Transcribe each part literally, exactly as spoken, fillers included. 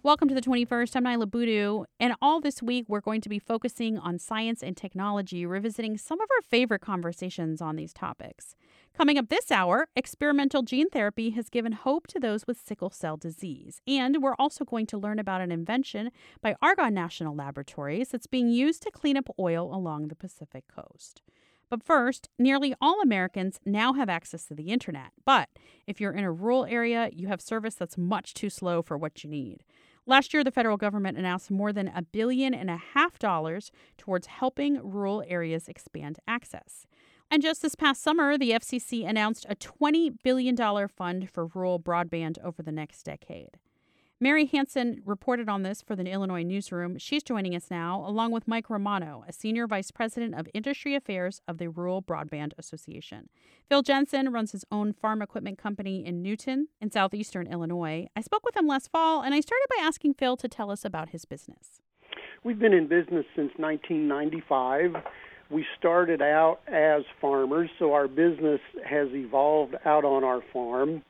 Welcome to the twenty-first. I'm Nyla Boodoo, and all this week we're going to be focusing on science and technology, revisiting some of our favorite conversations on these topics. Coming up this hour, experimental gene therapy has given hope to those with sickle cell disease, and we're also going to learn about an invention by Argonne National Laboratories that's being used to clean up oil along the Pacific coast. But first, nearly all Americans now have access to the internet, but if you're in a rural area, you have service that's much too slow for what you need. Last year, the federal government announced more than a billion and a half dollars towards helping rural areas expand access. And just this past summer, the F C C announced a twenty billion dollars fund for rural broadband over the next decade. Mary Hansen reported on this for the Illinois Newsroom. She's joining us now, along with Mike Romano, a senior vice president of industry affairs of the Rural Broadband Association. Phil Jensen runs his own farm equipment company in Newton in southeastern Illinois. I spoke with him last fall, and I started by asking Phil to tell us about his business. We've been in business since nineteen ninety-five. We started out as farmers, so our business has evolved out on our farm.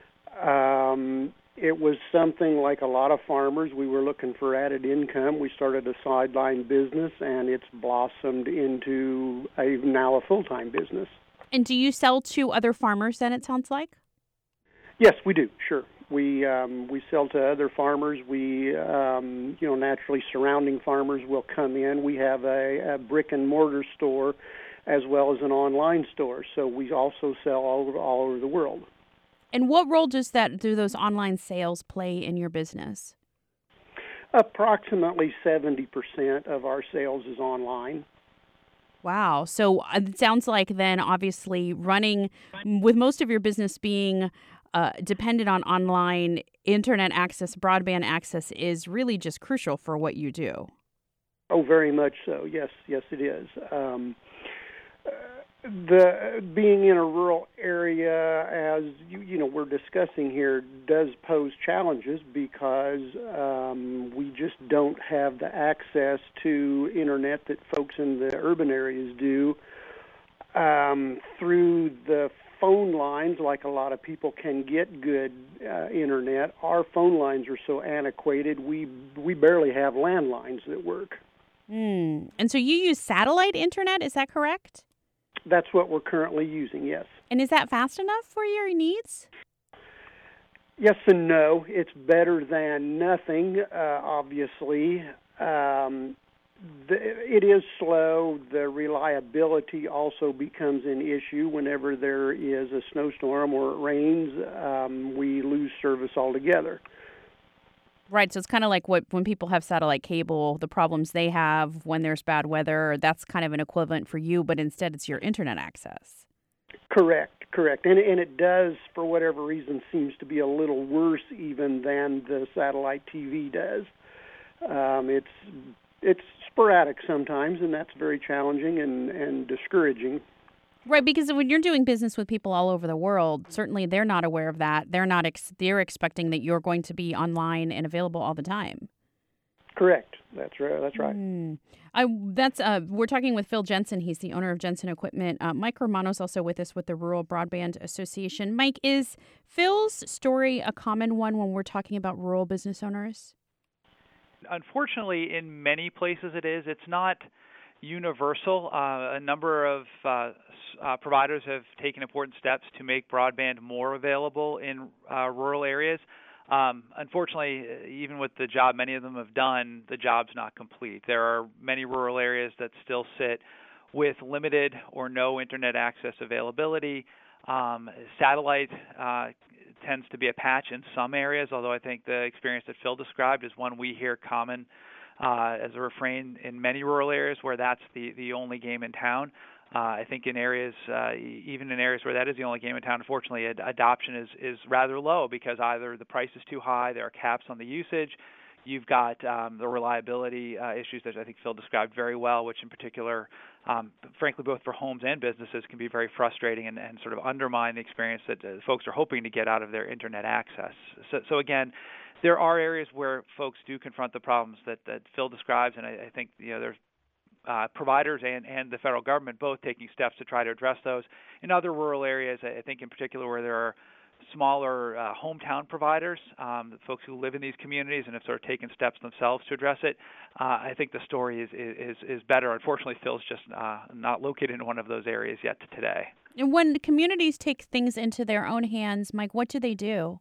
Um, It was something like a lot of farmers. We were looking for added income. We started a sideline business, and it's blossomed into a now a full-time business. And do you sell to other farmers then, it sounds like? Yes, we do, sure. We um, we sell to other farmers. We, um, you know, naturally surrounding farmers will come in. We have a, a brick-and-mortar store as well as an online store, so we also sell all over, all over the world. And what role does that do those online sales play in your business? Approximately seventy percent of our sales is online. Wow. So it sounds like then obviously running, with most of your business being uh, dependent on online internet access, broadband access is really just crucial for what you do. Oh, very much so. Yes, yes, it is. Um, The being in a rural area, as you, you know, we're discussing here, does pose challenges because um, we just don't have the access to internet that folks in the urban areas do. Um, through the phone lines, like a lot of people can get good uh, internet, our phone lines are so antiquated, we we barely have landlines that work. Mm. And so you use satellite internet, is that correct? That's what we're currently using, yes. And is that fast enough for your needs? Yes and no. It's better than nothing, uh, obviously. Um, the, it is slow. The reliability also becomes an issue whenever there is a snowstorm or it rains. Um, we lose service altogether. Right, so it's kind of like what when people have satellite cable, the problems they have when there's bad weather, that's kind of an equivalent for you, but instead it's your internet access. Correct, correct. And, and it does, for whatever reason, seems to be a little worse even than the satellite T V does. Um, it's it's sporadic sometimes, and that's very challenging and, and discouraging. Right, because when you're doing business with people all over the world, certainly they're not aware of that. They're not. Ex- they're expecting that you're going to be online and available all the time. Correct. That's right. That's right. Mm. I. That's. Uh, we're talking with Phil Jensen. He's the owner of Jensen Equipment. Uh, Mike Romano's also with us with the Rural Broadband Association. Mike, is Phil's story a common one when we're talking about rural business owners? Unfortunately, in many places it is. It's not universal. Uh, a number of uh, uh, providers have taken important steps to make broadband more available in uh, rural areas. Um, unfortunately, even with the job many of them have done, the job's not complete. There are many rural areas that still sit with limited or no internet access availability. Um, satellite uh, tends to be a patch in some areas, although I think the experience that Phil described is one we hear common Uh, as a refrain in many rural areas where that's the, the only game in town. Uh, I think in areas, uh, even in areas where that is the only game in town, unfortunately, ad- adoption is, is rather low because either the price is too high, there are caps on the usage, you've got um, the reliability uh, issues that I think Phil described very well, which in particular, um, frankly, both for homes and businesses can be very frustrating and, and sort of undermine the experience that uh, folks are hoping to get out of their internet access. So, so again, there are areas where folks do confront the problems that, that Phil describes, and I, I think you know there's uh, providers and, and the federal government both taking steps to try to address those. In other rural areas, I think in particular where there are smaller uh, hometown providers, um, the folks who live in these communities and have sort of taken steps themselves to address it. Uh, I think the story is is is better. Unfortunately, Phil's just uh, not located in one of those areas yet today. And when communities take things into their own hands, Mike, what do they do?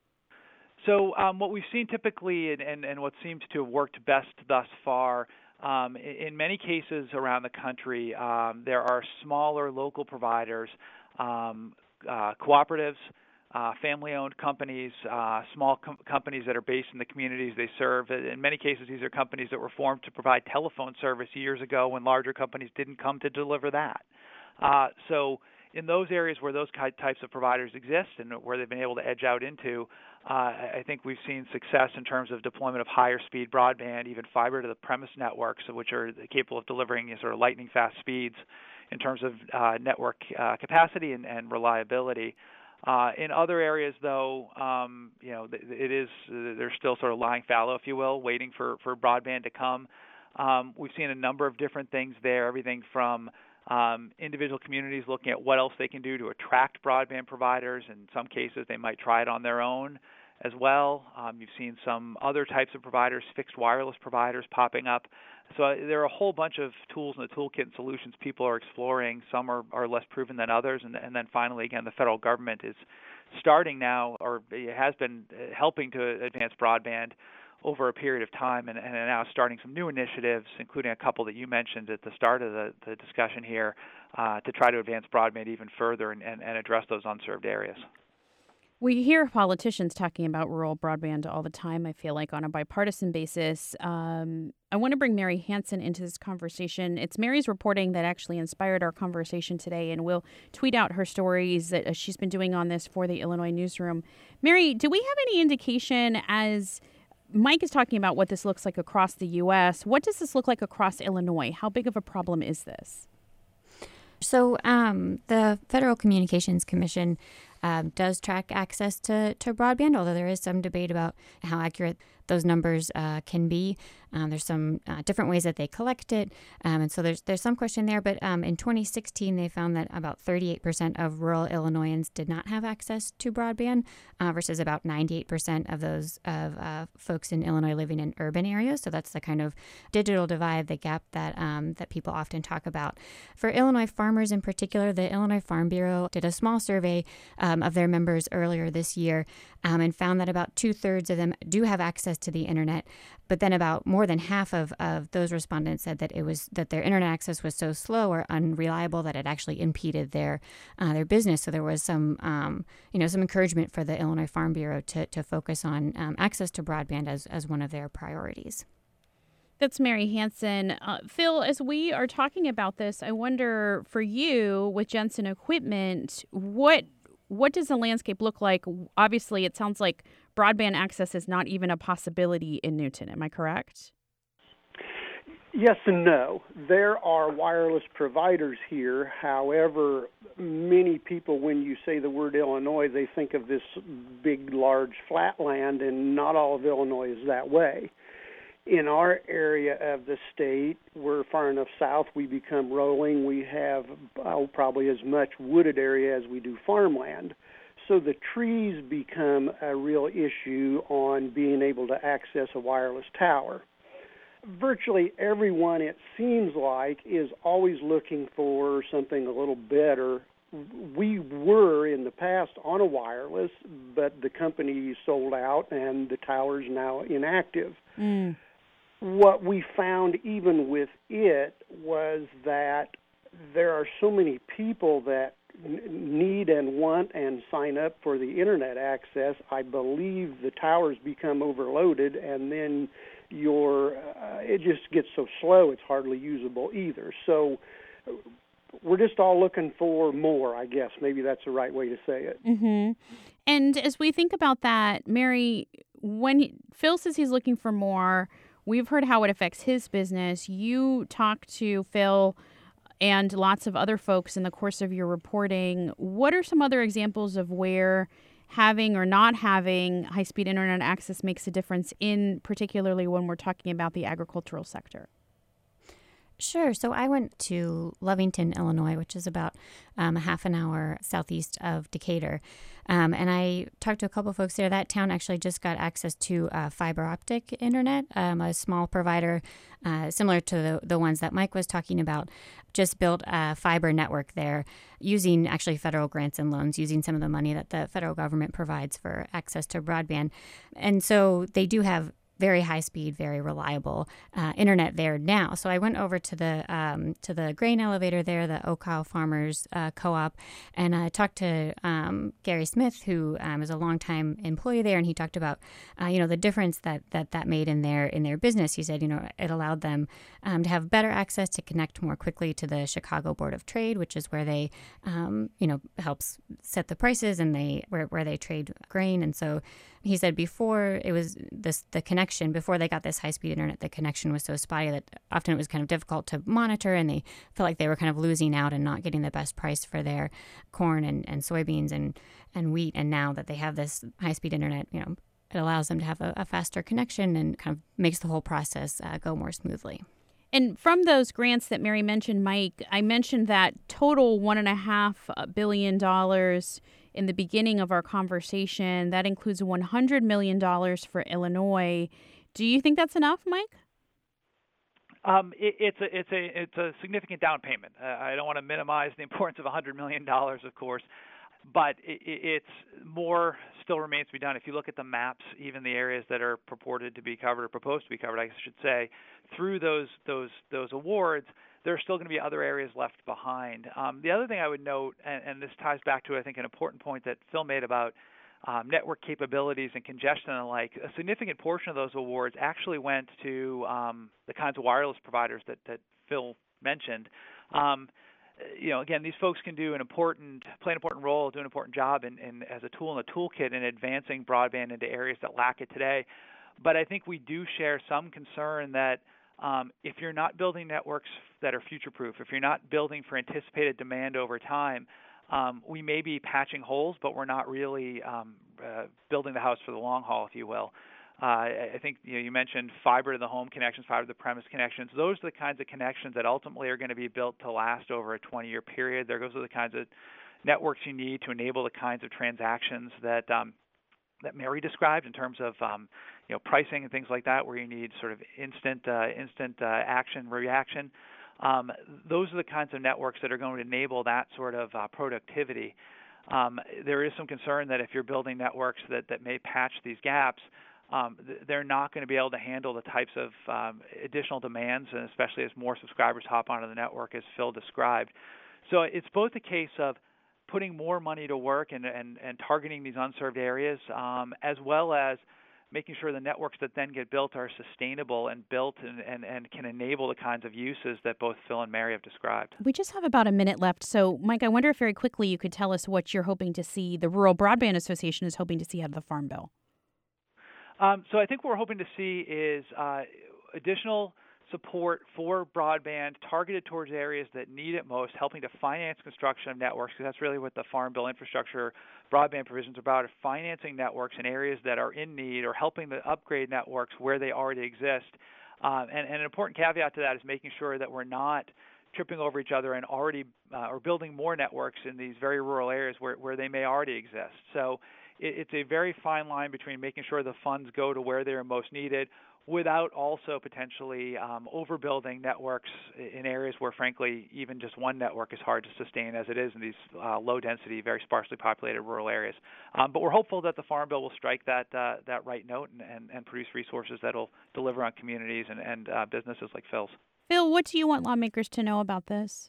So um, what we've seen typically and, and, and what seems to have worked best thus far, um, in, in many cases around the country, um, there are smaller local providers, um, uh, cooperatives, uh, family-owned companies, uh, small com- companies that are based in the communities they serve. In many cases, these are companies that were formed to provide telephone service years ago when larger companies didn't come to deliver that. Uh, so in those areas where those types of providers exist and where they've been able to edge out into, uh, I think we've seen success in terms of deployment of higher speed broadband, even fiber to the premise networks, which are capable of delivering sort of lightning fast speeds in terms of uh, network uh, capacity and, and reliability. Uh, in other areas, though, um, you know, it is they're still sort of lying fallow, if you will, waiting for, for broadband to come. Um, we've seen a number of different things there, everything from um, individual communities looking at what else they can do to attract broadband providers. In some cases, they might try it on their own as well. Um, you've seen some other types of providers, fixed wireless providers, popping up. So uh, there are a whole bunch of tools in the toolkit and solutions people are exploring. Some are, are less proven than others. And, and then finally, again, the federal government is starting now, or it has been helping to advance broadband over a period of time, and, and now starting some new initiatives, including a couple that you mentioned at the start of the, the discussion here, uh, to try to advance broadband even further and, and, and address those unserved areas. We hear politicians talking about rural broadband all the time, I feel like, on a bipartisan basis. Um, I want to bring Mary Hansen into this conversation. It's Mary's reporting that actually inspired our conversation today, and we'll tweet out her stories that she's been doing on this for the Illinois Newsroom. Mary, do we have any indication, as Mike is talking about what this looks like across the U S, what does this look like across Illinois? How big of a problem is this? So um, the Federal Communications Commission um, does track access to, to broadband, although there is some debate about how accurate those numbers uh, can be. Um, there's some uh, different ways that they collect it, um, and so there's there's some question there. But um, in twenty sixteen, they found that about thirty-eight percent of rural Illinoisans did not have access to broadband, uh, versus about ninety-eight percent of those of uh, folks in Illinois living in urban areas. So that's the kind of digital divide, the gap that um, that people often talk about. For Illinois farmers in particular, the Illinois Farm Bureau did a small survey um, of their members earlier this year, um, and found that about two thirds of them do have access to the internet, but then about more than half of, of those respondents said that it was that their internet access was so slow or unreliable that it actually impeded their uh, their business. So there was some um, you know some encouragement for the Illinois Farm Bureau to to focus on um, access to broadband as as one of their priorities. That's Mary Hansen. Uh, Phil, as we are talking about this, I wonder for you with Jensen Equipment, what what does the landscape look like? Obviously, it sounds like broadband access is not even a possibility in Newton. Am I correct? Yes and no. There are wireless providers here. However, many people, when you say the word Illinois, they think of this big, large flatland, and not all of Illinois is that way. In our area of the state, we're far enough south, we become rolling. We have oh, probably as much wooded area as we do farmland. So the trees become a real issue on being able to access a wireless tower. Virtually everyone, it seems like, is always looking for something a little better. We were in the past on a wireless, but the company sold out and the tower's now inactive. Mm. What we found even with it was that there are so many people that need and want and sign up for the internet access. I believe the towers become overloaded, and then your uh, it just gets so slow it's hardly usable either. So we're just all looking for more, I guess. Maybe that's the right way to say it. Mm-hmm. And as we think about that, Mary, when he, Phil says he's looking for more, we've heard how it affects his business. You talked to Phil and lots of other folks in the course of your reporting. What are some other examples of where having or not having high-speed internet access makes a difference, in particularly when we're talking about the agricultural sector? Sure. So I went to Lovington, Illinois, which is about um, a half an hour southeast of Decatur. Um, and I talked to a couple of folks there. That town actually just got access to uh, fiber optic internet. Um, a small provider, uh, similar to the, the ones that Mike was talking about, just built a fiber network there using actually federal grants and loans, using some of the money that the federal government provides for access to broadband. And so they do have very high speed, very reliable uh, internet there now. So I went over to the um, to the grain elevator there, the Ocow Farmers uh, Co-op, and I talked to um, Gary Smith, who um, is a longtime employee there, and he talked about uh, you know the difference that, that that made in their in their business. He said you know it allowed them um, to have better access to connect more quickly to the Chicago Board of Trade, which is where they um, you know helps set the prices and they where where they trade grain. And so he said before it was this the connection before they got this high-speed internet, the connection was so spotty that often it was kind of difficult to monitor, and they felt like they were kind of losing out and not getting the best price for their corn and, and soybeans and, and wheat. And now that they have this high-speed internet, you know, it allows them to have a, a faster connection and kind of makes the whole process uh, go more smoothly. And from those grants that Mary mentioned, Mike, I mentioned that total one and a half billion dollars in the beginning of our conversation. That includes one hundred million dollars for Illinois. Do you think that's enough, Mike? Um, it, it's a it's a it's a significant down payment. Uh, I don't want to minimize the importance of one hundred million dollars, of course, but it, it's more still remains to be done. If you look at the maps, even the areas that are purported to be covered or proposed to be covered, I should say, through those those those awards, there are still going to be other areas left behind. Um, the other thing I would note, and, and this ties back to I think an important point that Phil made about Um, network capabilities and congestion and the like, a significant portion of those awards actually went to um, the kinds of wireless providers that, that Phil mentioned. Um, you know, again, these folks can do an important, play an important role, do an important job in, in, as a tool in the toolkit in advancing broadband into areas that lack it today. But I think we do share some concern that um, if you're not building networks that are future-proof, if you're not building for anticipated demand over time, Um, we may be patching holes, but we're not really um, uh, building the house for the long haul, if you will. Uh, I think you know, you mentioned fiber to the home connections, fiber to the premise connections. Those are the kinds of connections that ultimately are going to be built to last over a twenty-year period. Those are the kinds of networks you need to enable the kinds of transactions that um, that Mary described in terms of um, you know pricing and things like that, where you need sort of instant uh, instant uh, action reaction. Um, those are the kinds of networks that are going to enable that sort of uh, productivity. Um, there is some concern that if you're building networks that, that may patch these gaps, um, th- they're not going to be able to handle the types of um, additional demands, and especially as more subscribers hop onto the network, as Phil described. So it's both a case of putting more money to work and, and, and targeting these unserved areas, um, as well as making sure the networks that then get built are sustainable and built and, and, and can enable the kinds of uses that both Phil and Mary have described. We just have about a minute left. So, Mike, I wonder if very quickly you could tell us what you're hoping to see, the Rural Broadband Association is hoping to see out of the Farm Bill. Um, so I think what we're hoping to see is uh, additional support for broadband targeted towards areas that need it most, helping to finance construction of networks, because that's really what the Farm Bill infrastructure broadband provisions are about, are financing networks in areas that are in need or helping to upgrade networks where they already exist. Um, and, and an important caveat to that is making sure that we're not tripping over each other and already uh, or building more networks in these very rural areas where, where they may already exist. So it, it's a very fine line between making sure the funds go to where they're most needed without also potentially um, overbuilding networks in areas where, frankly, even just one network is hard to sustain as it is in these uh, low-density, very sparsely populated rural areas. Um, but we're hopeful that the Farm Bill will strike that uh, that right note and, and, and produce resources that will deliver on communities and, and uh, businesses like Phil's. Phil, what do you want lawmakers to know about this?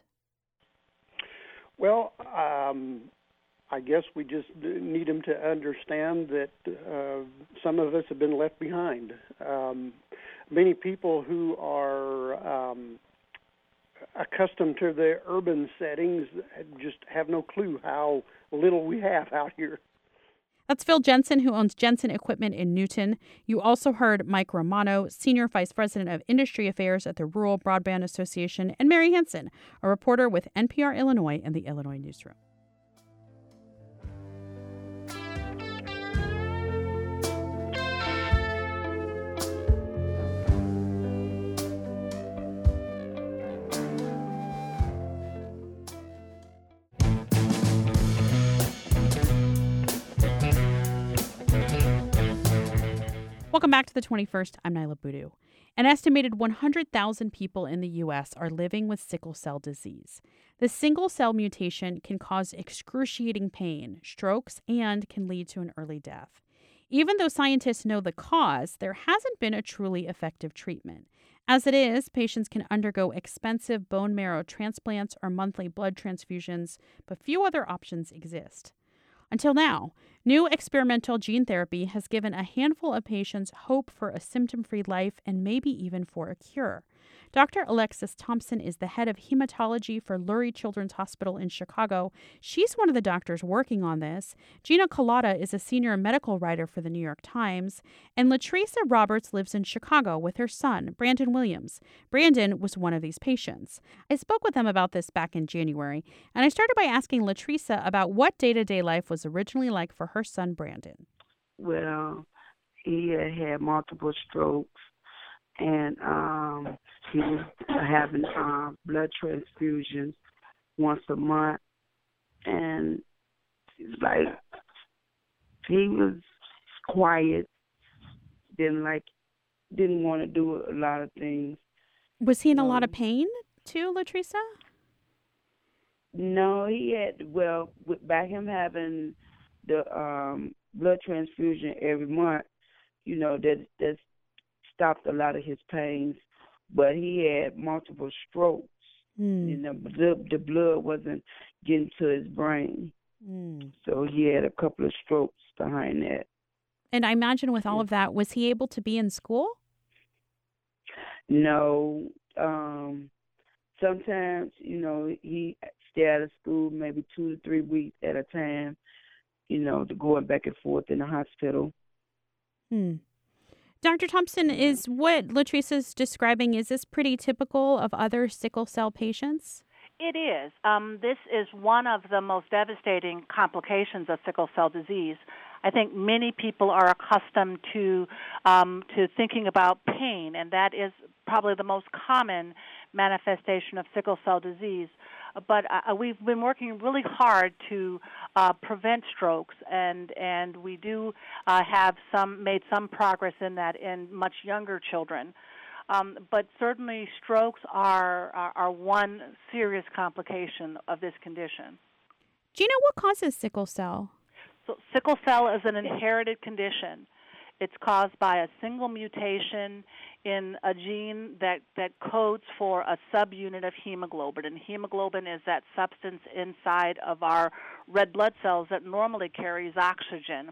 Well, um, I guess we just need them to understand that uh, some of us have been left behind. Um, many people who are um, accustomed to the urban settings just have no clue how little we have out here. That's Phil Jensen, who owns Jensen Equipment in Newton. You also heard Mike Romano, Senior Vice President of Industry Affairs at the Rural Broadband Association, and Mary Hansen, a reporter with N P R Illinois and the Illinois Newsroom. Welcome back to the twenty-first. I'm Nyla Boodoo. An estimated one hundred thousand people in the U S are living with sickle cell disease. The single cell mutation can cause excruciating pain, strokes, and can lead to an early death. Even though scientists know the cause, there hasn't been a truly effective treatment. As it is, patients can undergo expensive bone marrow transplants or monthly blood transfusions, but few other options exist. Until now, new experimental gene therapy has given a handful of patients hope for a symptom-free life and maybe even for a cure. Doctor Alexis Thompson is the head of hematology for Lurie Children's Hospital in Chicago. She's one of the doctors working on this. Gina Kolata is a senior medical writer for the New York Times. And Latresa Roberts lives in Chicago with her son, Brandon Williams. Brandon was one of these patients. I spoke with them about this back in January, and I started by asking Latresa about what day-to-day life was originally like for her son, Brandon. Well, he had had multiple strokes, and um, he was having uh, blood transfusions once a month, and it's like he was quiet, didn't like, didn't want to do a lot of things. Was he in a Um, lot of pain too, Latresa? No, he had, well, with, by him having the um, blood transfusion every month, you know, that that stopped a lot of his pains, but he had multiple strokes. Mm. You know, the, the blood wasn't getting to his brain. Mm. So he had a couple of strokes behind that. And I imagine with all Yeah. of that, was he able to be in school? No, um, sometimes, you know, he stay out of school maybe two to three weeks at a time, you know, to going back and forth in the hospital. Hmm. Doctor Thompson, is what Latresa's describing, is this pretty typical of other sickle cell patients? It is. Um, this is one of the most devastating complications of sickle cell disease. I think many people are accustomed to um, to thinking about pain, and that is probably the most common manifestation of sickle cell disease. But uh, we've been working really hard to uh, prevent strokes, and and we do uh, have some made some progress in that in much younger children. Um, but certainly, strokes are, are are one serious complication of this condition. Gina, what causes sickle cell? So, sickle cell is an inherited condition. It's caused by a single mutation in a gene that, that codes for a subunit of hemoglobin. And hemoglobin is that substance inside of our red blood cells that normally carries oxygen.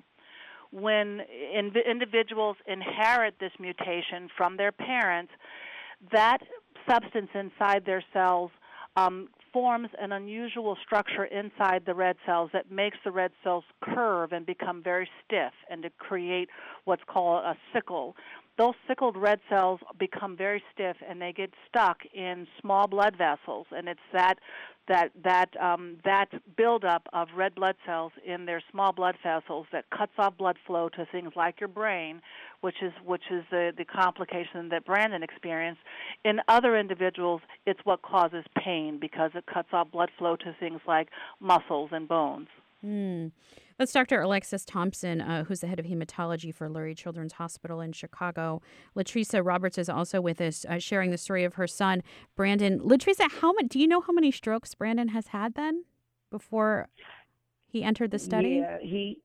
When in, individuals inherit this mutation from their parents, that substance inside their cells um, forms an unusual structure inside the red cells that makes the red cells curve and become very stiff and to create what's called a sickle. Those sickled red cells become very stiff and they get stuck in small blood vessels, and it's that that that um, that buildup of red blood cells in their small blood vessels that cuts off blood flow to things like your brain, which is which is the, the complication that Brandon experienced. In other individuals, it's what causes pain because it cuts off blood flow to things like muscles and bones. Mm. That's Doctor Alexis Thompson, uh, who's the head of hematology for Lurie Children's Hospital in Chicago. Latresa Roberts is also with us, uh, sharing the story of her son, Brandon. Latresa, how much, do you know how many strokes Brandon has had then before he entered the study? Yeah, he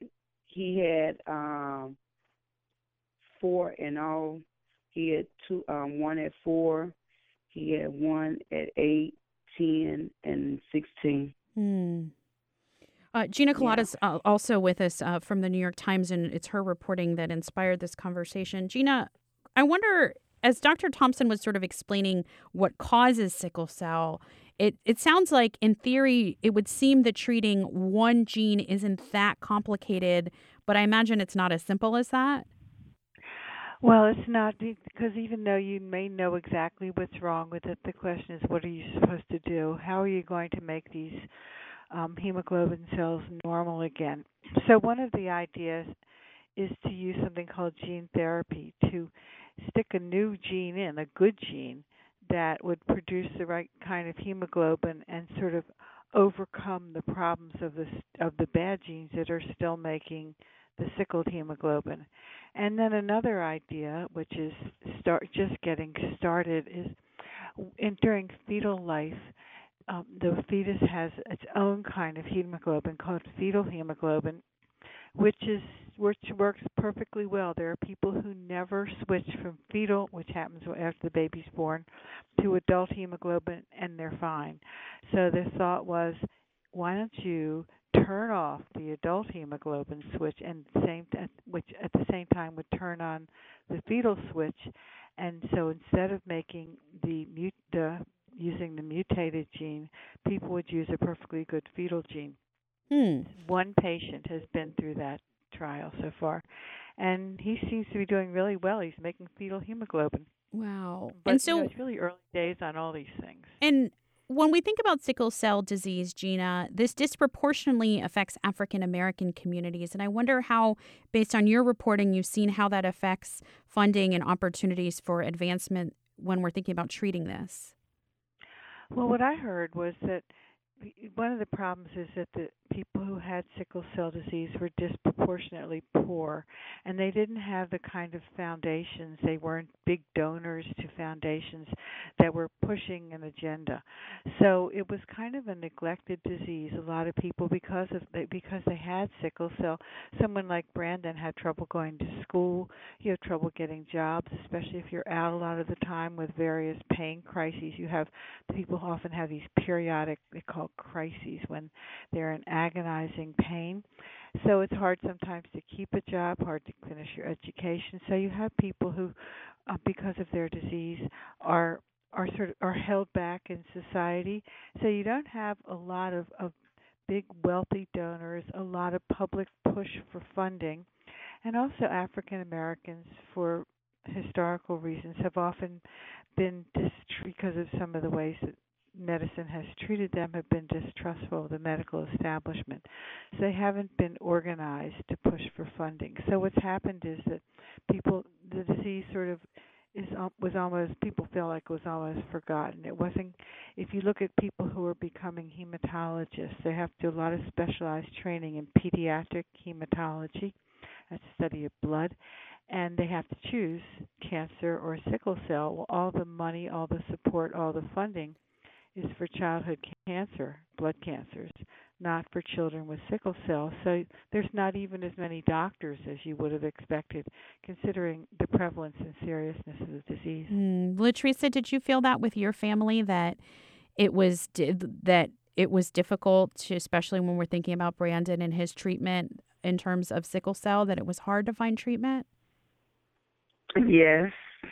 he had um, four in all. He had two, um, one at four. He had one at eight, ten, and sixteen. Hmm. Uh, Gina Kolata's uh, also with us uh, from the New York Times, and it's her reporting that inspired this conversation. Gina, I wonder, as Doctor Thompson was sort of explaining what causes sickle cell, it, it sounds like, in theory, it would seem that treating one gene isn't that complicated, but I imagine it's not as simple as that. Well, it's not, because even though you may know exactly what's wrong with it, the question is, what are you supposed to do? How are you going to make these Um, hemoglobin cells normal again? So one of the ideas is to use something called gene therapy, to stick a new gene in, a good gene, that would produce the right kind of hemoglobin and sort of overcome the problems of the of the bad genes that are still making the sickled hemoglobin. And then another idea, which is start just getting started, is in during fetal life, um, the fetus has its own kind of hemoglobin called fetal hemoglobin, which is which works perfectly well. There are people who never switch from fetal, which happens after the baby's born, to adult hemoglobin, and they're fine. So the thought was, why don't you turn off the adult hemoglobin switch, and same which at the same time would turn on the fetal switch, and so instead of making the mut the using the mutated gene, people would use a perfectly good fetal gene. Hmm. One patient has been through that trial so far, and he seems to be doing really well. He's making fetal hemoglobin. Wow. But and so you know, it's really early days on all these things. And when we think about sickle cell disease, Gina, this disproportionately affects African American communities. And I wonder how, based on your reporting, you've seen how that affects funding and opportunities for advancement when we're thinking about treating this. Well, what I heard was that one of the problems is that the people who had sickle cell disease were disproportionately poor, and they didn't have the kind of foundations. They weren't big donors to foundations that were pushing an agenda. So it was kind of a neglected disease. A lot of people, because of because they had sickle cell, someone like Brandon had trouble going to school. You have trouble getting jobs, especially if you're out a lot of the time with various pain crises. You have people often have these periodic, they call crises, when they're in agonizing pain. So it's hard sometimes to keep a job, hard to finish your education. So you have people who, uh, because of their disease, are are sort of are held back in society. So you don't have a lot of, of big wealthy donors, a lot of public push for funding, and also African Americans, for historical reasons, have often been dist- because of some of the ways that medicine has treated them, have been distrustful of the medical establishment. So they haven't been organized to push for funding. So what's happened is that people, the disease sort of is was almost, people feel like it was almost forgotten. It wasn't. If you look at people who are becoming hematologists, they have to do a lot of specialized training in pediatric hematology, that's study of blood, and they have to choose cancer or sickle cell. Well, all the money, all the support, all the funding is for childhood cancer, blood cancers, not for children with sickle cell. So there's not even as many doctors as you would have expected, considering the prevalence and seriousness of the disease. Mm. Latresa, did you feel that with your family, that it was di- that it was difficult, to, especially when we're thinking about Brandon and his treatment in terms of sickle cell, that it was hard to find treatment? Yes.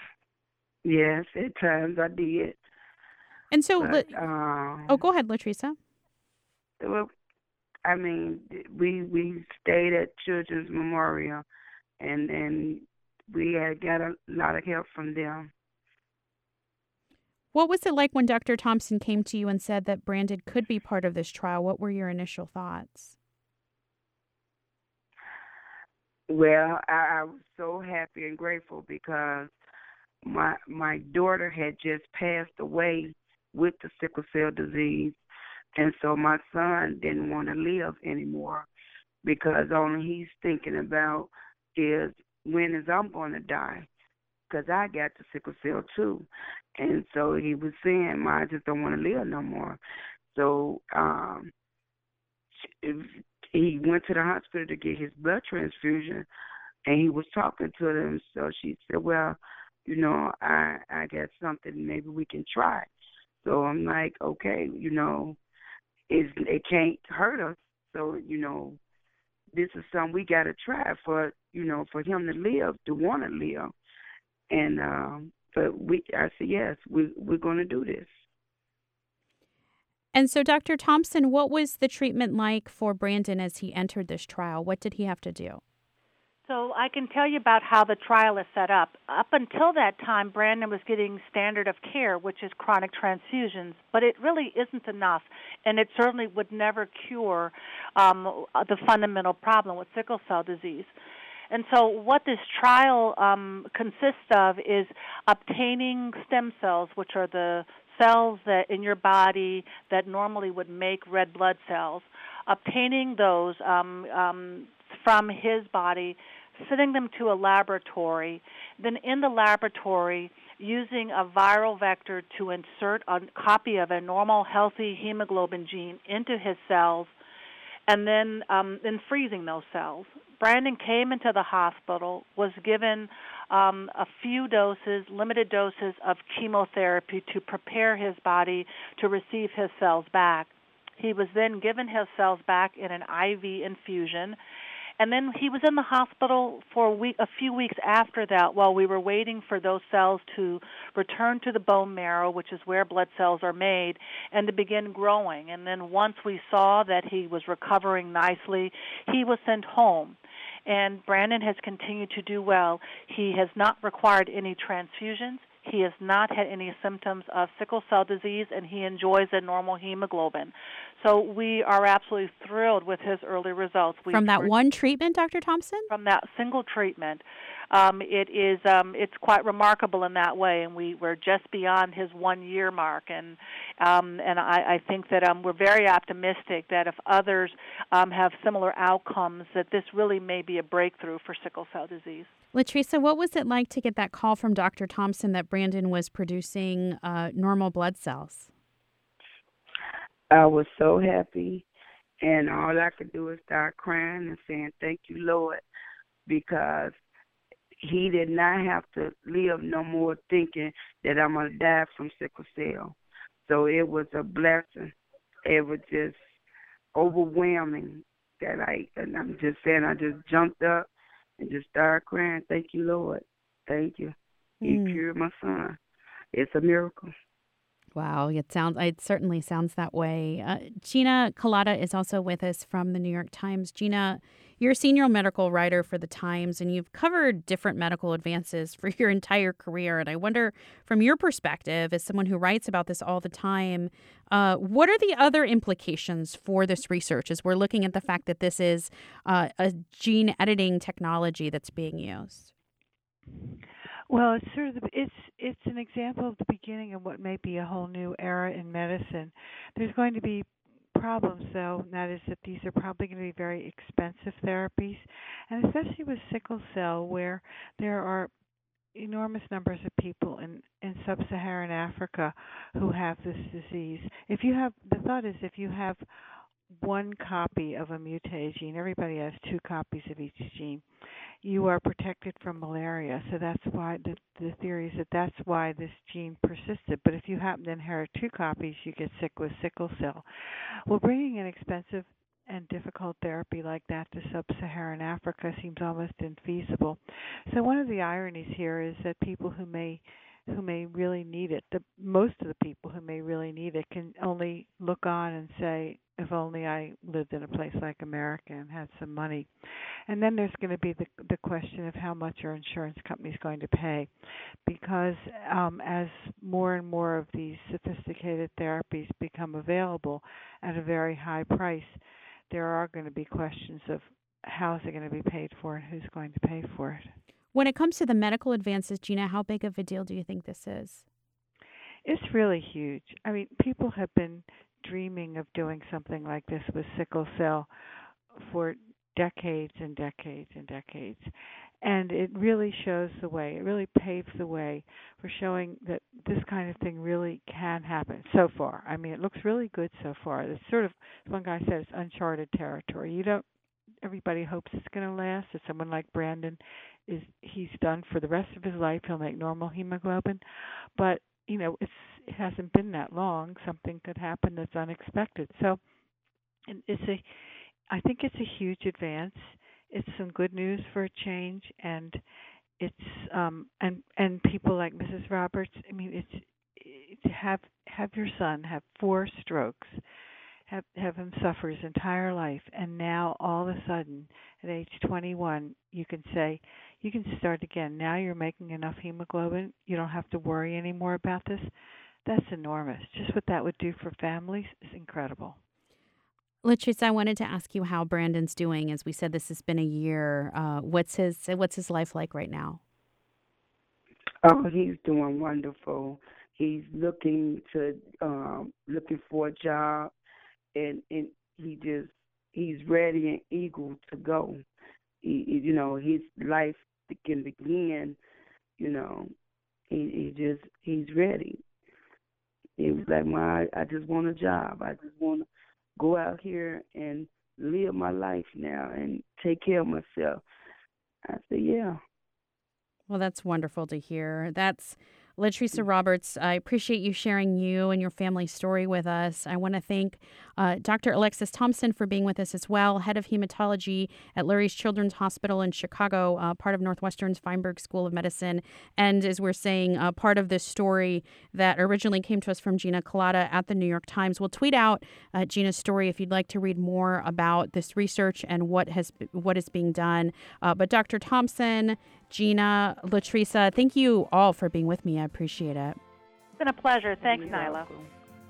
Yes, at times I did. And so, But, let, um, oh, go ahead, Latresa. Well, I mean, we we stayed at Children's Memorial, and and we had got a lot of help from them. What was it like when Doctor Thompson came to you and said that Brandon could be part of this trial? What were your initial thoughts? Well, I, I was so happy and grateful because my my daughter had just passed away with the sickle cell disease, and so my son didn't want to live anymore, because only he's thinking about is, when is I'm going to die, because I got the sickle cell too. And so he was saying, "Ma, I just don't want to live no more." So um, he went to the hospital to get his blood transfusion, and he was talking to them. So she said, "Well, you know, I I got something, maybe we can try." So I'm like, okay, you know, it's, it can't hurt us. So, you know, this is something we got to try for, you know, for him to live, to want to live. And, um, but we, I said, yes, we, we're going to do this. And so, Doctor Thompson, what was the treatment like for Brandon as he entered this trial? What did he have to do? So I can tell you about how the trial is set up. Up until that time, Brandon was getting standard of care, which is chronic transfusions, but it really isn't enough, and it certainly would never cure um, the fundamental problem with sickle cell disease. And so what this trial um, consists of is obtaining stem cells, which are the cells that in your body that normally would make red blood cells, obtaining those um, um, from his body, sending them to a laboratory. Then in the laboratory, using a viral vector to insert a copy of a normal, healthy hemoglobin gene into his cells, and then um, then freezing those cells. Brandon came into the hospital, was given um, a few doses, limited doses of chemotherapy to prepare his body to receive his cells back. He was then given his cells back in an I V infusion, and then he was in the hospital for a, week, a few weeks after that while we were waiting for those cells to return to the bone marrow, which is where blood cells are made, and to begin growing. And then once we saw that he was recovering nicely, he was sent home. And Brandon has continued to do well. He has not required any transfusions. He has not had any symptoms of sickle cell disease, and he enjoys a normal hemoglobin. So we are absolutely thrilled with his early results. We From that one treatment, Doctor Thompson? From that single treatment. Um, it is um, it's quite remarkable in that way, and we, we're just beyond his one-year mark. And um, and I, I think that um, we're very optimistic that if others um, have similar outcomes, that this really may be a breakthrough for sickle cell disease. Latrice, what was it like to get that call from Doctor Thompson that Brandon was producing uh, normal blood cells? I was so happy, and all I could do is start crying and saying, thank you, Lord, because he did not have to live no more thinking that I'm going to die from sickle cell. So it was a blessing. It was just overwhelming that I, and I'm just saying, I just jumped up and just started crying. Thank you, Lord. Thank you. He Mm. cured my son. It's a miracle. Wow, it sounds. It certainly sounds that way. Uh, Gina Kolata is also with us from the New York Times. Gina, you're a senior medical writer for the Times, and you've covered different medical advances for your entire career. And I wonder, from your perspective, as someone who writes about this all the time, uh, what are the other implications for this research as we're looking at the fact that this is uh, a gene editing technology that's being used? Well, it's sort of the, it's it's an example of the beginning of what may be a whole new era in medicine. There's going to be problems, though, and that is that these are probably going to be very expensive therapies, and especially with sickle cell, where there are enormous numbers of people in, in sub-Saharan Africa who have this disease. If you have, the thought is if you have one copy of a mutated gene, everybody has two copies of each gene, you are protected from malaria. So that's why the, the theory is that that's why this gene persisted. But if you happen to inherit two copies, you get sick with sickle cell. Well, bringing an expensive and difficult therapy like that to sub-Saharan Africa seems almost infeasible. So one of the ironies here is that people who may who may really need it, the most of the people who may really need it can only look on and say, if only I lived in a place like America and had some money. And then there's going to be the the question of how much are insurance companies going to pay, because um, as more and more of these sophisticated therapies become available at a very high price, there are going to be questions of how is it going to be paid for and who's going to pay for it. When it comes to the medical advances, Gina, how big of a deal do you think this is? It's really huge. I mean, people have been dreaming of doing something like this with sickle cell for decades and decades and decades. And it really shows the way. It really paves the way for showing that this kind of thing really can happen so far. I mean, it looks really good so far. It's sort of, one guy said, it's uncharted territory. You don't, everybody hopes it's going to last. That someone like Brandon is, he's done for the rest of his life. He'll make normal hemoglobin. But, you know, it's, it hasn't been that long. Something could happen that's unexpected. So it's a, I think it's a huge advance. It's some good news for a change, and it's um and and people like Missus Roberts. I mean, it's to have have your son have four strokes, have have him suffer his entire life, and now all of a sudden at age twenty-one you can say you can start again. Now you're making enough hemoglobin. You don't have to worry anymore about this. That's enormous. Just what that would do for families is incredible. Latrice, I wanted to ask you how Brandon's doing. As we said, this has been a year. Uh, what's his What's his life like right now? Oh, he's doing wonderful. He's looking to um, looking for a job, and, and he just he's ready and eager to go. he, he- you know, his life can begin. You know, he, he just he's ready. He was like, "Ma, I, I just want a job. I just want to go out here and live my life now and take care of myself." I said, "Yeah." Well, that's wonderful to hear. That's Latresa Roberts. I appreciate you sharing you and your family's story with us. I want to thank uh, Doctor Alexis Thompson for being with us as well, head of hematology at Lurie's Children's Hospital in Chicago, uh, part of Northwestern's Feinberg School of Medicine. And as we're saying, uh, part of this story that originally came to us from Gina Colada at the New York Times. We'll tweet out uh, Gina's story if you'd like to read more about this research and what has what is being done. Uh, but Doctor Thompson, Gina, Latresa, thank you all for being with me. I appreciate it. It's been a pleasure. Thanks, You're Nyla. welcome.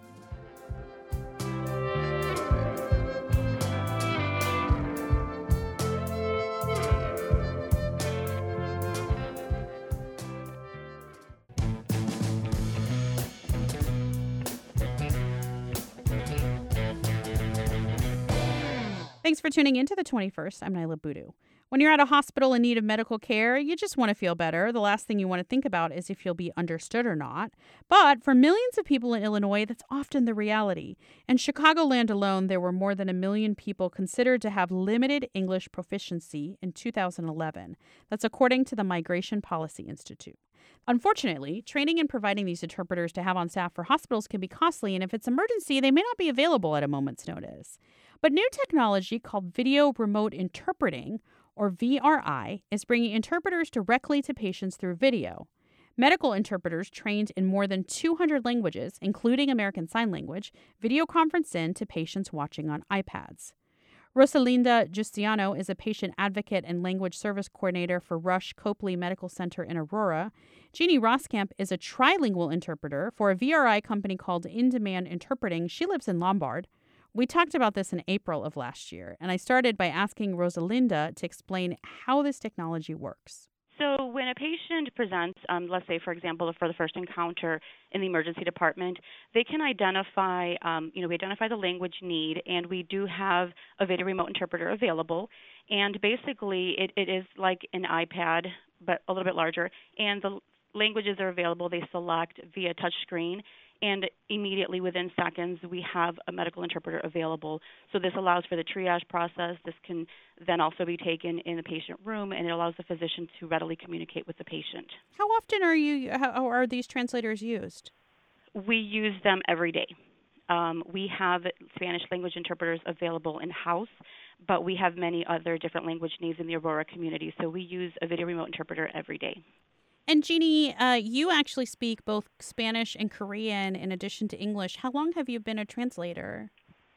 Thanks for tuning in to the twenty-first. I'm Nyla Boodoo. When you're at a hospital in need of medical care, you just want to feel better. The last thing you want to think about is if you'll be understood or not. But for millions of people in Illinois, that's often the reality. In Chicagoland alone, there were more than a million people considered to have limited English proficiency in two thousand eleven. That's according to the Migration Policy Institute. Unfortunately, training and providing these interpreters to have on staff for hospitals can be costly, and if it's emergency, they may not be available at a moment's notice. But new technology called video remote interpreting, or V R I, is bringing interpreters directly to patients through video. Medical interpreters trained in more than two hundred languages, including American Sign Language, video conference in to patients watching on iPads. Rosalinda Giustiano is a patient advocate and language service coordinator for Rush Copley Medical Center in Aurora. Jeannie Roskamp is a trilingual interpreter for a V R I company called In Demand Interpreting. She lives in Lombard. We talked about this in April of last year, and I started by asking Rosalinda to explain how this technology works. So when a patient presents, um, let's say, for example, for the first encounter in the emergency department, they can identify, um, you know, we identify the language need, and we do have a video remote interpreter available. And basically, it, it is like an iPad, but a little bit larger, and the languages are available. They select via touchscreen, and immediately within seconds, we have a medical interpreter available. So this allows for the triage process. This can then also be taken in the patient room, and it allows the physician to readily communicate with the patient. How often are you? How are these translators used? We use them every day. Um, we have Spanish language interpreters available in-house, but we have many other different language needs in the Aurora community, so we use a video remote interpreter every day. And Jeannie, uh, you actually speak both Spanish and Korean in addition to English. How long have you been a translator?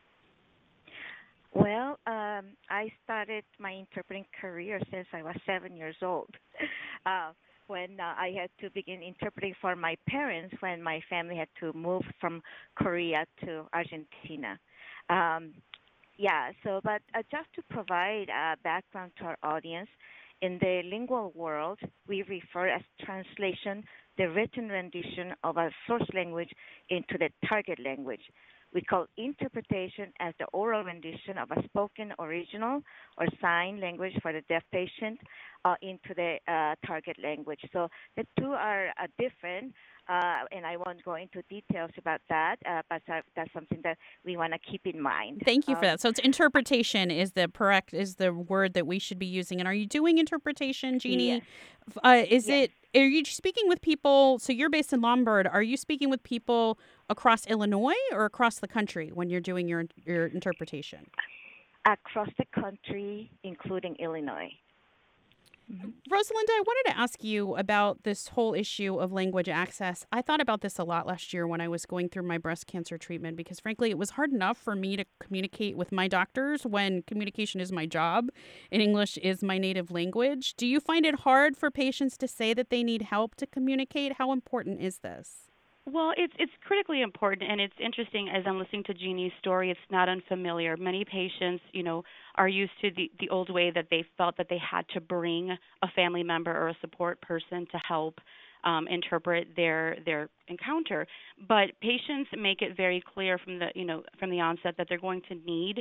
Well, um, I started my interpreting career since I was seven years old. Uh, when uh, I had to begin interpreting for my parents when my family had to move from Korea to Argentina. Um, yeah, so but uh, just to provide a background to our audience, in the lingual world, we refer as translation the written rendition of a source language into the target language. We call interpretation as the oral rendition of a spoken original or sign language for the deaf patient uh, into the uh, target language. So the two are uh, different, uh, and I won't go into details about that, uh, but that's something that we want to keep in mind. Thank you um, for that. So it's interpretation is the correct is the word that we should be using. And are you doing interpretation, Jeannie? Yes. Uh, is Yes. it? Are you speaking with people? So you're based in Lombard. Are you speaking with people across Illinois or across the country when you're doing your your interpretation? Across the country, including Illinois. Rosalinda, I wanted to ask you about this whole issue of language access. I thought about this a lot last year when I was going through my breast cancer treatment because, frankly, it was hard enough for me to communicate with my doctors when communication is my job and English is my native language. Do you find it hard for patients to say that they need help to communicate? How important is this? Well, it's it's critically important, and it's interesting as I'm listening to Jeannie's story. It's not unfamiliar. Many patients, you know, are used to the, the old way that they felt that they had to bring a family member or a support person to help um, interpret their their encounter. But patients make it very clear from the you know from the onset that they're going to need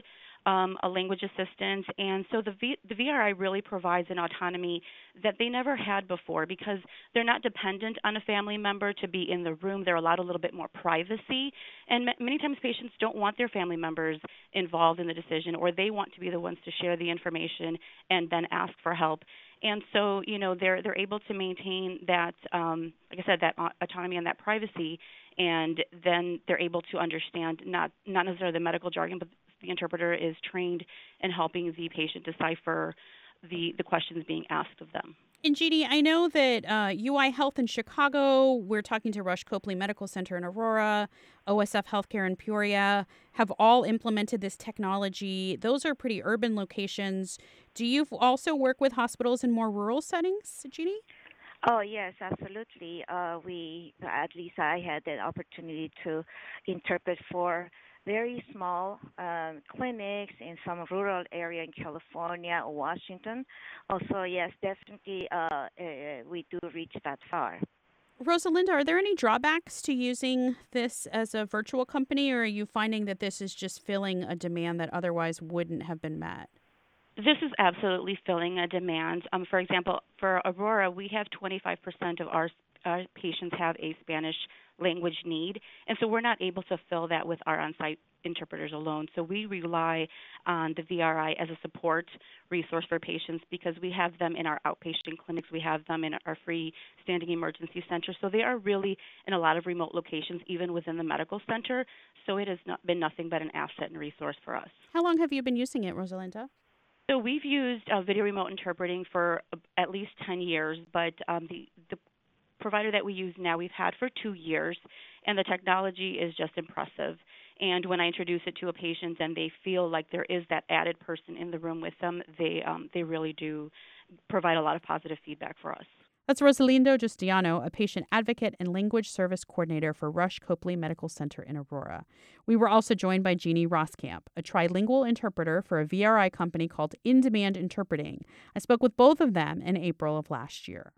um, a language assistant. And so the, v- the V R I really provides an autonomy that they never had before because they're not dependent on a family member to be in the room. They're allowed a little bit more privacy. And m- many times patients don't want their family members involved in the decision, or they want to be the ones to share the information and then ask for help. And so, you know, they're they're able to maintain that, um, like I said, that autonomy and that privacy, and then they're able to understand not not necessarily the medical jargon, but the interpreter is trained in helping the patient decipher the the questions being asked of them. And Jeannie, I know that uh, U I Health in Chicago, we're talking to Rush Copley Medical Center in Aurora, O S F Healthcare in Peoria, have all implemented this technology. Those are pretty urban locations. Do you also work with hospitals in more rural settings, Jeannie? Oh, yes, absolutely. Uh, we, at least I had that opportunity to interpret for very small um, clinics in some rural area in California or Washington. Also, yes, definitely uh, uh, we do reach that far. Rosalinda, are there any drawbacks to using this as a virtual company, or are you finding that this is just filling a demand that otherwise wouldn't have been met? This is absolutely filling a demand. Um, for example, for Aurora, we have twenty-five percent of our, our patients have a Spanish language need, and so we're not able to fill that with our on-site interpreters alone. So we rely on the V R I as a support resource for patients because we have them in our outpatient clinics, we have them in our free-standing emergency center. So they are really in a lot of remote locations, even within the medical center. So it has not been nothing but an asset and resource for us. How long have you been using it, Rosalinda? So we've used uh, video remote interpreting for uh, at least ten years, but um, the, the provider that we use now we've had for two years, and the technology is just impressive. And when I introduce it to a patient and they feel like there is that added person in the room with them, they um, they really do provide a lot of positive feedback for us. That's Rosalindo Giustiano, a patient advocate and language service coordinator for Rush Copley Medical Center in Aurora. We were also joined by Jeannie Roskamp, a trilingual interpreter for a V R I company called In Demand Interpreting. I spoke with both of them in April of last year.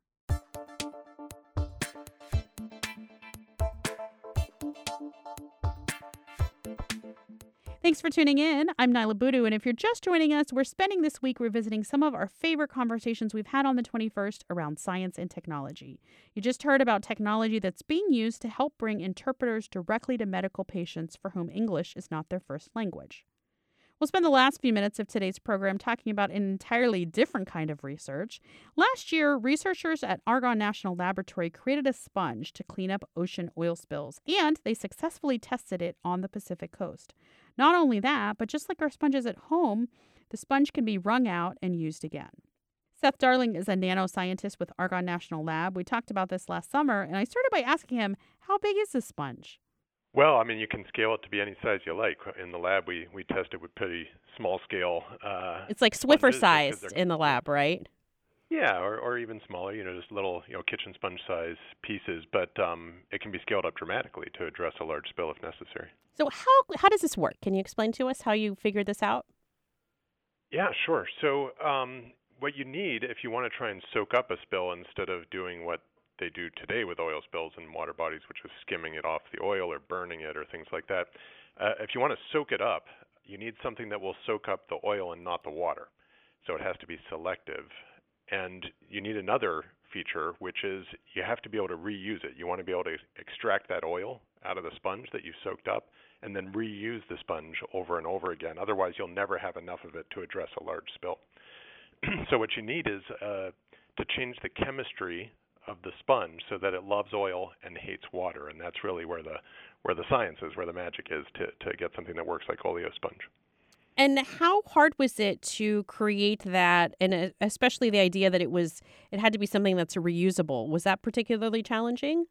Thanks for tuning in. I'm Nyla Boodoo, and if you're just joining us, we're spending this week revisiting some of our favorite conversations we've had on the twenty-first around science and technology. You just heard about technology that's being used to help bring interpreters directly to medical patients for whom English is not their first language. We'll spend the last few minutes of today's program talking about an entirely different kind of research. Last year, researchers at Argonne National Laboratory created a sponge to clean up ocean oil spills, and they successfully tested it on the Pacific coast. Not only that, but just like our sponges at home, the sponge can be wrung out and used again. Seth Darling is a nanoscientist with Argonne National Lab. We talked about this last summer, and I started by asking him, how big is this sponge? Well, I mean, you can scale it to be any size you like. In the lab, we, we test it with pretty small scale. Uh, it's like Swiffer sized in the lab, right? Yeah, or, or even smaller, you know, just little, you know, kitchen sponge size pieces. But um, it can be scaled up dramatically to address a large spill if necessary. So how how does this work? Can you explain to us how you figured this out? Yeah, sure. So um, what you need if you want to try and soak up a spill instead of doing what they do today with oil spills in water bodies, which is skimming it off the oil or burning it or things like that. Uh, if you want to soak it up, you need something that will soak up the oil and not the water. So it has to be selective. And you need another feature, which is you have to be able to reuse it. You want to be able to extract that oil out of the sponge that you've soaked up and then reuse the sponge over and over again. Otherwise, you'll never have enough of it to address a large spill. So what you need is uh, to change the chemistry of the sponge so that it loves oil and hates water, and that's really where the where the science is, where the magic is to, to get something that works like oleo sponge. And how hard was it to create that, and especially the idea that it was it had to be something that's reusable? Was that particularly challenging?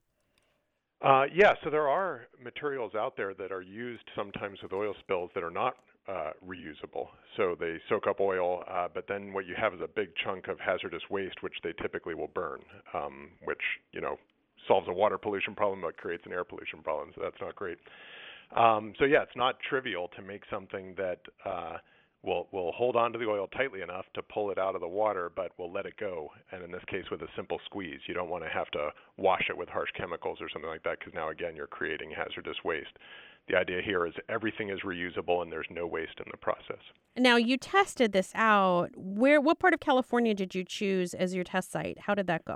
Uh, yeah, so there are materials out there that are used sometimes with oil spills that are not uh, reusable. So they soak up oil, uh, but then what you have is a big chunk of hazardous waste, which they typically will burn, um, which, you know, solves a water pollution problem but creates an air pollution problem, so that's not great. Um, so yeah, it's not trivial to make something that uh, will will hold on to the oil tightly enough to pull it out of the water, but will let it go. And in this case, with a simple squeeze, you don't want to have to wash it with harsh chemicals or something like that, because now again you're creating hazardous waste. the idea here is everything is reusable and there's no waste in the process. Now, you tested this out. Where, what part of California did you choose as your test site? How did that go?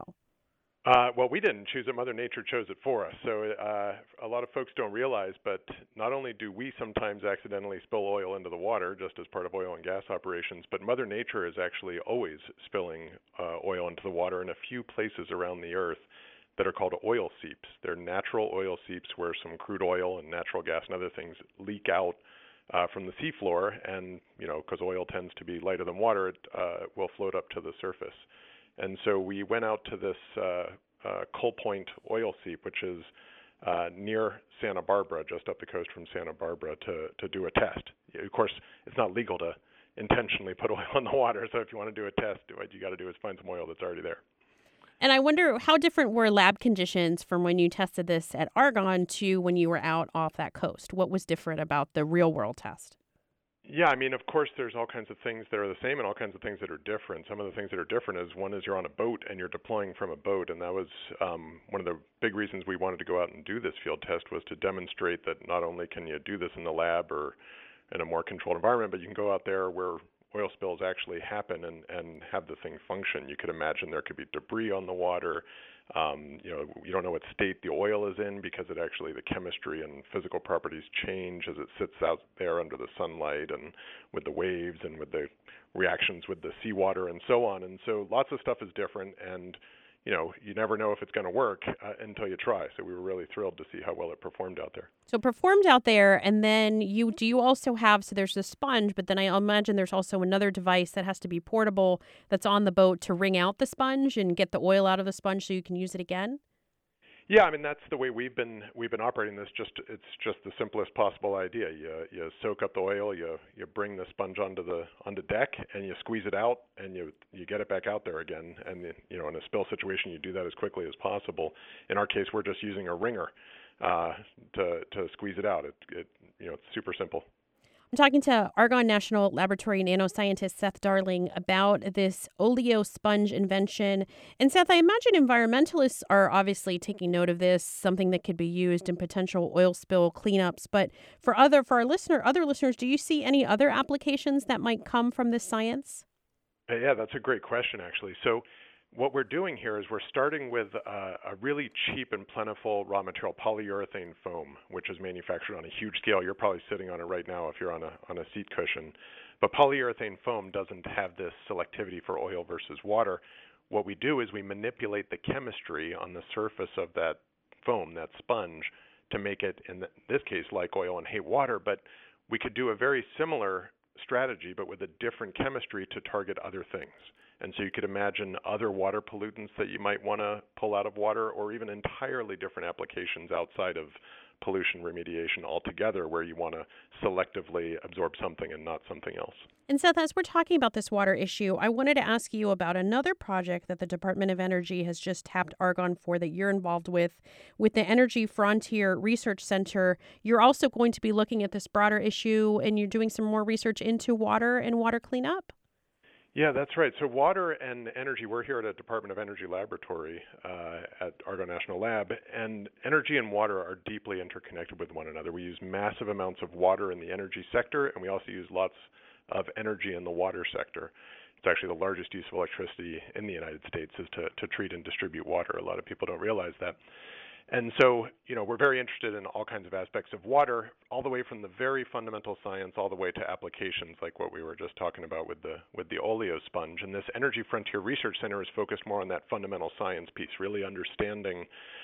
Uh, well, we didn't choose it. Mother Nature chose it for us. So uh, a lot of folks don't realize, but not only do we sometimes accidentally spill oil into the water, just as part of oil and gas operations, but Mother Nature is actually always spilling uh, oil into the water in a few places around the earth that are called oil seeps. They're natural oil seeps where some crude oil and natural gas and other things leak out uh, from the seafloor, and, you know, because oil tends to be lighter than water, it uh, will float up to the surface. And so we went out to this uh, uh, Coal Point oil seep, which is uh, near Santa Barbara, just up the coast from Santa Barbara, to, to do a test. Of course, it's not legal to intentionally put oil in the water, so if you want to do a test, what you got to do is find some oil that's already there. And I wonder, how different were lab conditions from when you tested this at Argonne to when you were out off that coast? What was different about the real-world test? Yeah, I mean, of course, there's all kinds of things that are the same and all kinds of things that are different. Some of the things that are different is one is you're on a boat and you're deploying from a boat, and that was um, one of the big reasons we wanted to go out and do this field test, was to demonstrate that not only can you do this in the lab or in a more controlled environment, but you can go out there where oil spills actually happen and, and have the thing function. You could imagine there could be debris on the water. Um, you know, you don't know what state the oil is in because it actually, the chemistry and physical properties change as it sits out there under the sunlight and with the waves and with the reactions with the seawater and so on. And so lots of stuff is different, and, you know, you never know if it's going to work uh, until you try. So we were really thrilled to see how well it performed out there. So performed out there, and then you do you also have, so there's the sponge, but then I imagine there's also another device that has to be portable that's on the boat to wring out the sponge and get the oil out of the sponge so you can use it again? Yeah, I mean, that's the way we've been we've been operating this. Just it's just the simplest possible idea. You you soak up the oil, you you bring the sponge onto the onto deck, and you squeeze it out, and you you get it back out there again. And you know, in a spill situation, you do that as quickly as possible. In our case, we're just using a wringer uh, to to squeeze it out. It it you know, it's super simple. I'm talking to Argonne National Laboratory nanoscientist Seth Darling about this oleo sponge invention. And Seth, I imagine environmentalists are obviously taking note of this, something that could be used in potential oil spill cleanups. But for other for our listener, other listeners, do you see any other applications that might come from this science? Yeah, that's a great question, actually. So what we're doing here is we're starting with uh, a really cheap and plentiful raw material, polyurethane foam, which is manufactured on a huge scale. You're probably sitting on it right now if you're on a on a seat cushion. But polyurethane foam doesn't have this selectivity for oil versus water. What we do is we manipulate the chemistry on the surface of that foam, that sponge, to make it, in this case, like oil and hate water. But we could do a very similar strategy, but with a different chemistry to target other things. And so you could imagine other water pollutants that you might want to pull out of water, or even entirely different applications outside of pollution remediation altogether, where you want to selectively absorb something and not something else. And Seth, as we're talking about this water issue, I wanted to ask you about another project that the Department of Energy has just tapped Argonne for that you're involved with. With the Energy Frontier Research Center, you're also going to be looking at this broader issue, and you're doing some more research into water and water cleanup? Yeah, that's right. So water and energy, we're here at a Department of Energy laboratory uh, at Argonne National Lab, and energy and water are deeply interconnected with one another. We use massive amounts of water in the energy sector, and we also use lots of energy in the water sector. It's actually the largest use of electricity in the United States is to, to treat and distribute water. A lot of people don't realize that. And so, you know, we're very interested in all kinds of aspects of water, all the way from the very fundamental science all the way to applications like what we were just talking about with the with the oleo sponge. And this Energy Frontier Research Center is focused more on that fundamental science piece, really understanding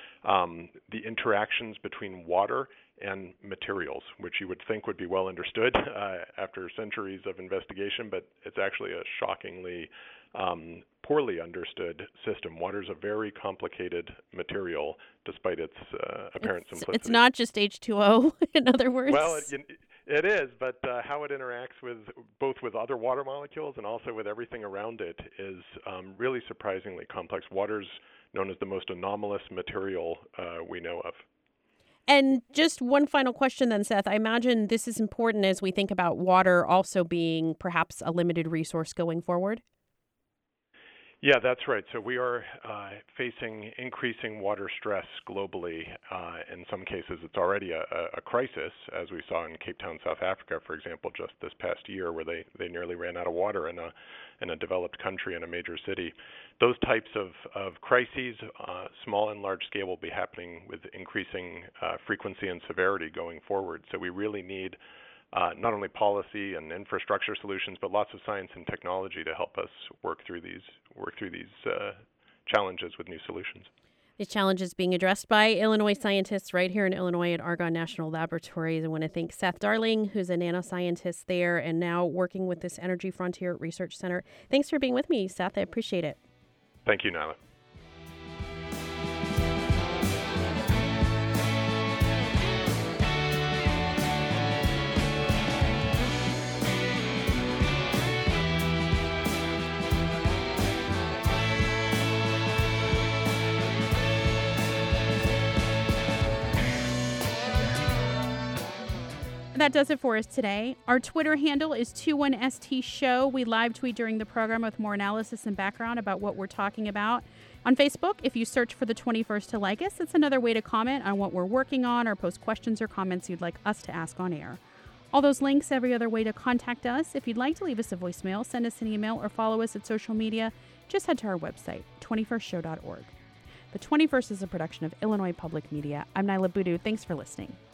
um, the interactions between water and materials, which you would think would be well understood uh, after centuries of investigation, but it's actually a shockingly um, poorly understood system. Water is a very complicated material, despite its uh, apparent it's, simplicity. It's not just H two O, in other words. Well, it, it is, but uh, how it interacts with both with other water molecules and also with everything around it is um, really surprisingly complex. Water's known as the most anomalous material uh, we know of. And just one final question then, Seth. I imagine this is important as we think about water also being perhaps a limited resource going forward. Yeah, that's right. So we are uh, facing increasing water stress globally. Uh, in some cases, it's already a, a crisis, as we saw in Cape Town, South Africa, for example, just this past year, where they, they nearly ran out of water in a in a developed country in a major city. Those types of, of crises, uh, small and large scale, will be happening with increasing uh, frequency and severity going forward. So we really need Uh, not only policy and infrastructure solutions, but lots of science and technology to help us work through these work through these uh, challenges with new solutions. These challenges being addressed by Illinois scientists right here in Illinois at Argonne National Laboratories. I want to thank Seth Darling, who's a nanoscientist there and now working with this Energy Frontier Research Center. Thanks for being with me, Seth. I appreciate it. Thank you, Nyla. That does it for us today. Our Twitter handle is twenty-one S T show. We live tweet during the program with more analysis and background about what we're talking about. On Facebook, if you search for the twenty-first to like us, it's another way to comment on what we're working on or post questions or comments you'd like us to ask on air. All those links, every other way to contact us. If you'd like to leave us a voicemail, send us an email, or follow us at social media, just head to our website, twenty-first show dot org. The twenty-first is a production of Illinois Public Media. I'm Nyla Boodoo. Thanks for listening.